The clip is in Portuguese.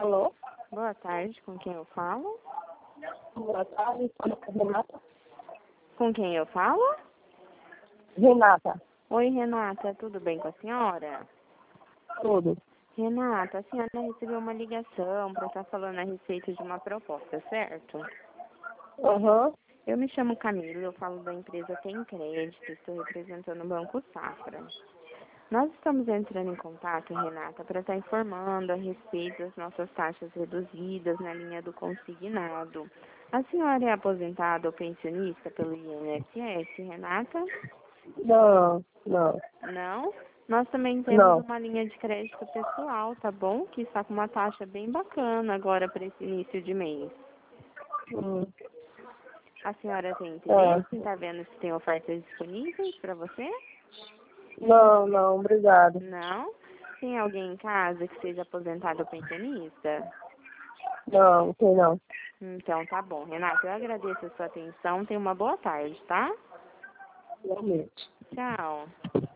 Alô? Boa tarde, com quem eu falo? Boa tarde, fala com Renata. Com quem eu falo? Renata, Oi, Renata, tudo bem com a senhora? tudo. Renata, a senhora recebeu uma ligação para estar falando a respeito de uma proposta, certo? Aham. Eu me chamo Camila, eu falo da empresa Tem Crédito, estou representando o Banco Safra. Nós estamos entrando em contato, Renata, para estar informando a respeito das nossas taxas reduzidas na linha do consignado. A senhora é aposentada ou pensionista pelo INSS, Renata? Não, não, Não? Nós também temos não. uma linha de crédito pessoal, tá bom? Que está com uma taxa bem bacana agora para esse início de mês. Hum, A senhora tem é. interesse em estar vendo se tem ofertas disponíveis para você? Não, obrigado. Não? Tem alguém em casa que seja aposentado ou pensionista? Não, tem não. Então tá bom. Renata, eu agradeço a sua atenção. Tenha uma boa tarde, tá? Realmente. Tchau.